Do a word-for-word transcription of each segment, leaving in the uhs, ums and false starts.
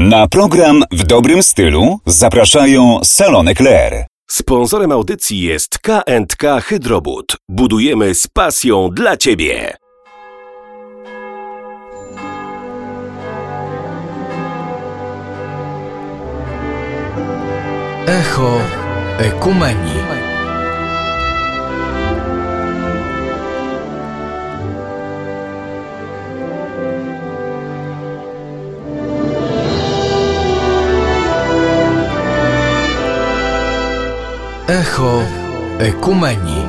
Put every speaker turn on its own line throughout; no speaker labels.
Na program W dobrym stylu zapraszają Salon Eclair.
Sponsorem audycji jest K and K Hydrobud. Budujemy z pasją dla Ciebie.
Echo Ekumenii. Echo Ekumenii.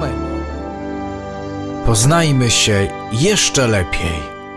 Poznajmy się jeszcze lepiej.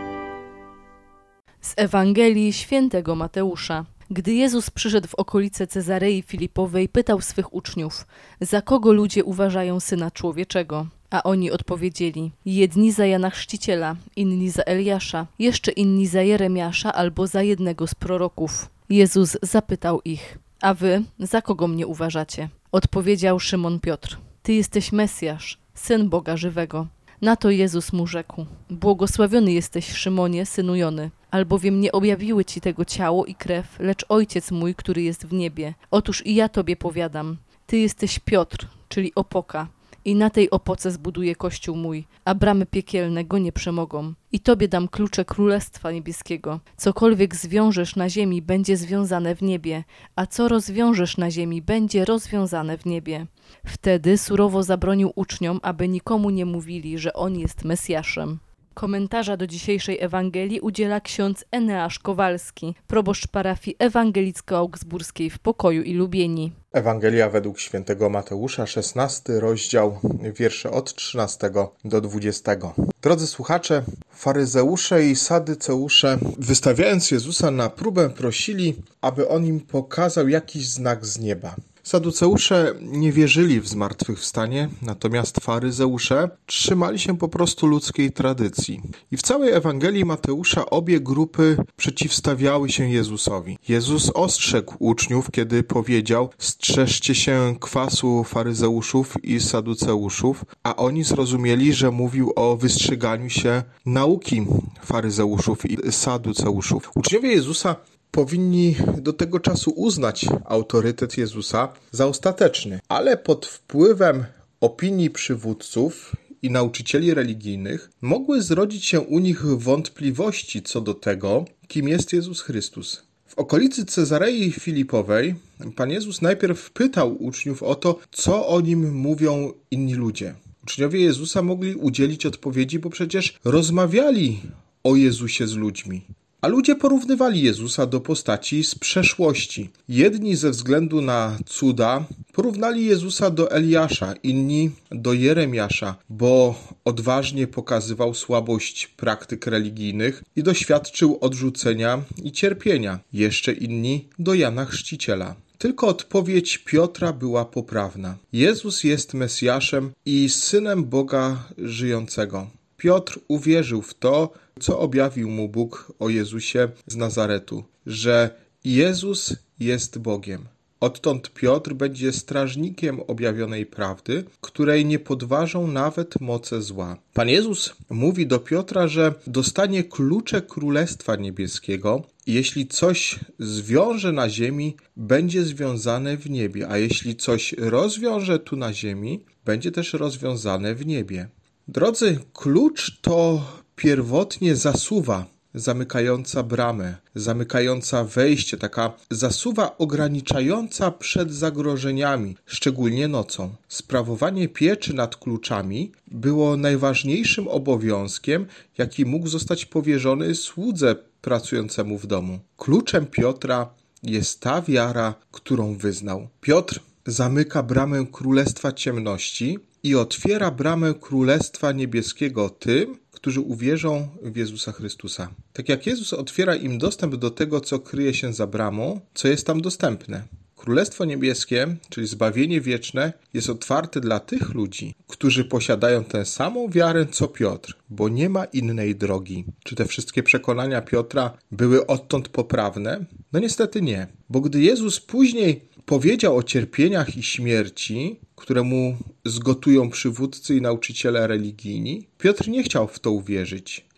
Z Ewangelii Świętego Mateusza. Gdy Jezus przyszedł w okolice Cezarei Filipowej, pytał swych uczniów: za kogo ludzie uważają Syna Człowieczego? A oni odpowiedzieli: jedni za Jana Chrzciciela, inni za Eliasza, jeszcze inni za Jeremiasza albo za jednego z proroków. Jezus zapytał ich: a wy za kogo mnie uważacie? Odpowiedział Szymon Piotr: ty jesteś Mesjasz, Syn Boga żywego. Na to Jezus mu rzekł: błogosławiony jesteś, Szymonie, synu Jony, albowiem nie objawiły ci tego ciało i krew, lecz Ojciec mój, który jest w niebie. Otóż i ja tobie powiadam, ty jesteś Piotr, czyli opoka, i na tej opoce zbuduję kościół mój, a bramy piekielne go nie przemogą. I tobie dam klucze Królestwa Niebieskiego. Cokolwiek zwiążesz na ziemi, będzie związane w niebie, a co rozwiążesz na ziemi, będzie rozwiązane w niebie. Wtedy surowo zabronił uczniom, aby nikomu nie mówili, że on jest Mesjaszem. Komentarza do dzisiejszej Ewangelii udziela ksiądz Eneasz Kowalski, proboszcz parafii ewangelicko-augsburskiej w Pokoju i Lubieni.
Ewangelia według świętego Mateusza, szesnasty rozdział, wiersze od trzynastego do dwudziestego. Drodzy słuchacze, faryzeusze i sadyceusze, wystawiając Jezusa na próbę, prosili, aby on im pokazał jakiś znak z nieba. Saduceusze nie wierzyli w zmartwychwstanie, natomiast faryzeusze trzymali się po prostu ludzkiej tradycji. I w całej Ewangelii Mateusza obie grupy przeciwstawiały się Jezusowi. Jezus ostrzegł uczniów, kiedy powiedział: strzeżcie się kwasu faryzeuszów i saduceuszów, a oni zrozumieli, że mówił o wystrzeganiu się nauki faryzeuszów i saduceuszów. Uczniowie Jezusa powinni do tego czasu uznać autorytet Jezusa za ostateczny, ale pod wpływem opinii przywódców i nauczycieli religijnych mogły zrodzić się u nich wątpliwości co do tego, kim jest Jezus Chrystus. W okolicy Cezarei Filipowej Pan Jezus najpierw pytał uczniów o to, co o nim mówią inni ludzie. Uczniowie Jezusa mogli udzielić odpowiedzi, bo przecież rozmawiali o Jezusie z ludźmi. A ludzie porównywali Jezusa do postaci z przeszłości. Jedni ze względu na cuda porównali Jezusa do Eliasza, inni do Jeremiasza, bo odważnie pokazywał słabość praktyk religijnych i doświadczył odrzucenia i cierpienia. Jeszcze inni do Jana Chrzciciela. Tylko odpowiedź Piotra była poprawna. Jezus jest Mesjaszem i Synem Boga żyjącego. Piotr uwierzył w to, co objawił mu Bóg o Jezusie z Nazaretu, że Jezus jest Bogiem. Odtąd Piotr będzie strażnikiem objawionej prawdy, której nie podważą nawet moce zła. Pan Jezus mówi do Piotra, że dostanie klucze Królestwa Niebieskiego, jeśli coś zwiąże na ziemi, będzie związane w niebie, a jeśli coś rozwiąże tu na ziemi, będzie też rozwiązane w niebie. Drodzy, klucz to pierwotnie zasuwa zamykająca bramę, zamykająca wejście, taka zasuwa ograniczająca przed zagrożeniami, szczególnie nocą. Sprawowanie pieczy nad kluczami było najważniejszym obowiązkiem, jaki mógł zostać powierzony słudze pracującemu w domu. Kluczem Piotra jest ta wiara, którą wyznał. Piotr zamyka bramę Królestwa Ciemności i otwiera bramę Królestwa Niebieskiego tym, którzy uwierzą w Jezusa Chrystusa. Tak jak Jezus otwiera im dostęp do tego, co kryje się za bramą, co jest tam dostępne. Królestwo Niebieskie, czyli zbawienie wieczne, jest otwarte dla tych ludzi, którzy posiadają tę samą wiarę co Piotr, bo nie ma innej drogi. Czy te wszystkie przekonania Piotra były odtąd poprawne? No niestety nie, bo gdy Jezus później powiedział o cierpieniach i śmierci, które mu zgotują przywódcy i nauczyciele religijni, Piotr nie chciał w to uwierzyć.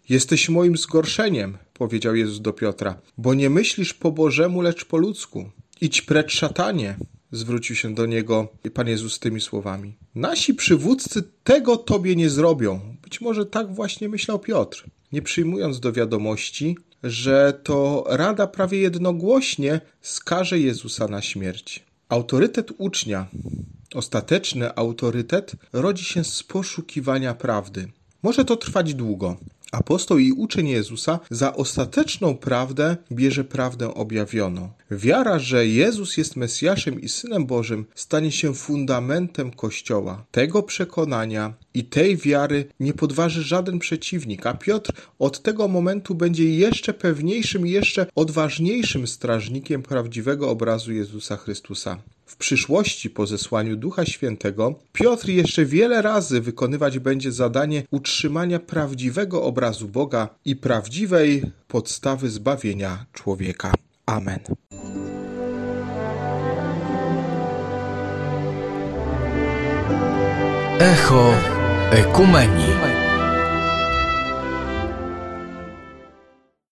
Jesteś moim zgorszeniem, powiedział Jezus do Piotra, bo nie myślisz po Bożemu, lecz po ludzku. Idź precz, szatanie, zwrócił się do niego Pan Jezus tymi słowami. Nasi przywódcy tego tobie nie zrobią. Być może tak właśnie myślał Piotr, nie przyjmując do wiadomości, że to Rada prawie jednogłośnie skaże Jezusa na śmierć. Autorytet ucznia, ostateczny autorytet, rodzi się z poszukiwania prawdy. Może to trwać długo. Apostoł i uczeń Jezusa za ostateczną prawdę bierze prawdę objawioną. Wiara, że Jezus jest Mesjaszem i Synem Bożym, stanie się fundamentem Kościoła. Tego przekonania i tej wiary nie podważy żaden przeciwnik, a Piotr od tego momentu będzie jeszcze pewniejszym i jeszcze odważniejszym strażnikiem prawdziwego obrazu Jezusa Chrystusa. W przyszłości, po zesłaniu Ducha Świętego, Piotr jeszcze wiele razy wykonywać będzie zadanie utrzymania prawdziwego obrazu Boga i prawdziwej podstawy zbawienia człowieka. Amen.
Echo Ekumenii.